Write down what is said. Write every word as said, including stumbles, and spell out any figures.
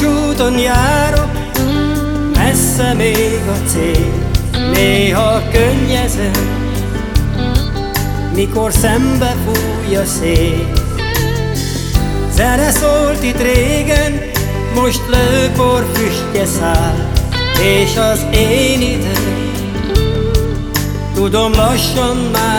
vasúton járok, messze még a cél. Néha könnyezem, mikor szembe fúj a szél. Zene szólt itt régen, most lőpor füstje száll, és az én időm, tudom, lassan már